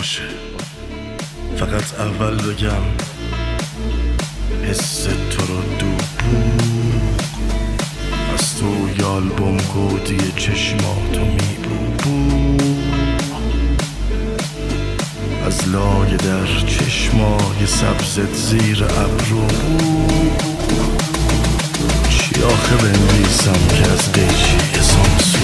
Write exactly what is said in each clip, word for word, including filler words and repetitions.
باشه. فقط اول بگم حس تو رو دوبوق از تو یالبوم گودی چشماتو میبوبوق از لای در چشمای سبزت زیر ابرو چی آخه بنویسم که از قیچی سامسو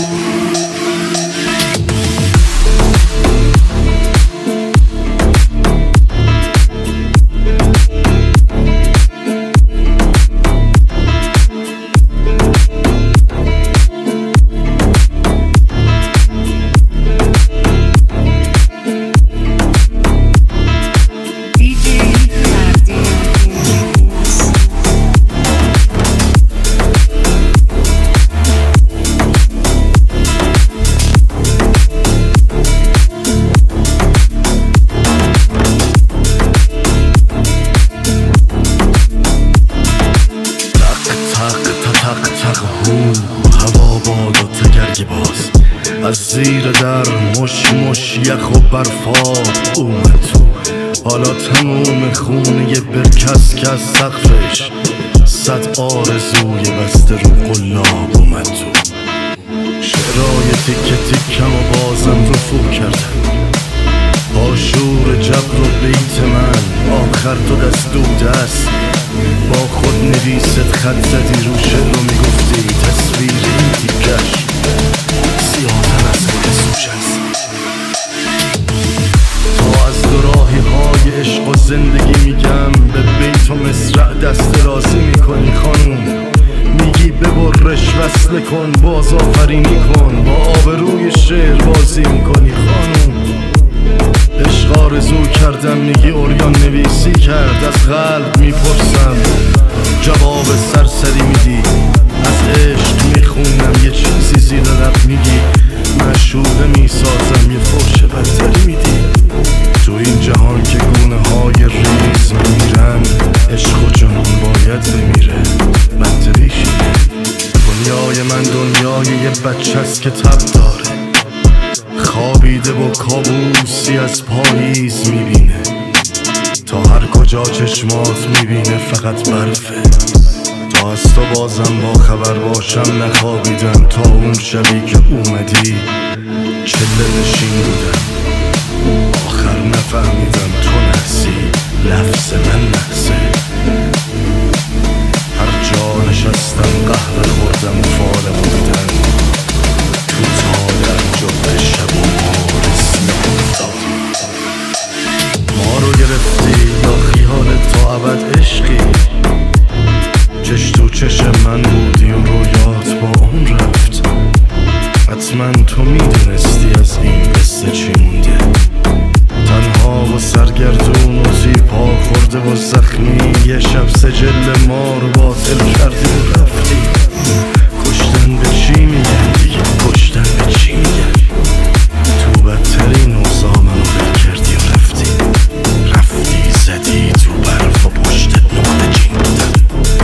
هوا باد و تگرگ باز از زیر در مش مش یخ و برفاب اومد تو. حالا تموم خونه یه برکس که از سقفش صد آرزوی بسته رو قلاب اومد تو. شعرهای تیکه تیکم و بازم رفو کردم آشور جبر و بیت من آخر تو دست دو دست با خود نویست خط زدی رو شعر رو میگفتی تصویر این تیکش سیاه‌تر از خود سوش است. تا از دوراهی های عشق و زندگی میگم به بیت و مصرع دست رازی میکنی خانوم. میگی ببرش وصله کن باز آفرینی کن با آبروی شعر بازی میکنی خانوم. عشق آرزو کردم میگی اوریان نویسی کرد از قلب میپرسم جواب سرسری میدی از عشق میخونم یه چیزی زیر لب میگی مشهوره میسازم یه فوش بدتری میدی. تو این جهان که گونه های ریز میرن عشق و جنون باید بمیره منطقی شده. دنیای من دنیای یه بچه است که تب داره خوابیده و کابوسی از پاییز میبینه تا هر کجا چشمات میبینه فقط برفه. تا از تو بازم با خبر باشم نخوابیدم تا اون شبی که اومدی چله نشین بودم آخر نفهمیدم تو نحسی لفظ من نحسه. هر جا نشستم قهوه خوردم و فالمو دیدم تو تال انجام شب و مارسی افتاد. ما رو گرفتی یا خیالت تا ابد عشقی چش تو چش من بودی و رویات با اون رفت. حتما تو میدونستی از این قصه چی مونده تنها و سرگردون و زیپا خورده و زخمی یه شب سجل ما رو باطل کردی و رفتی. کشتن به چی میگن دیگه کشتن به چی میگن تو بدترین اوضاع منو ول کردی و رفتی رفتی زدی تو برف و پشتت نقطه چین بودن.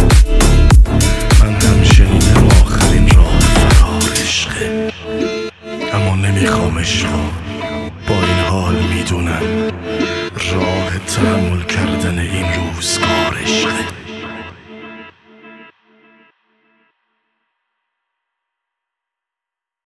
من هم شنیدم آخرین راه فرار عشقه اما نمیخوام عشقا با این حال میدونم راه تحمل کردن این روزگار عشقه.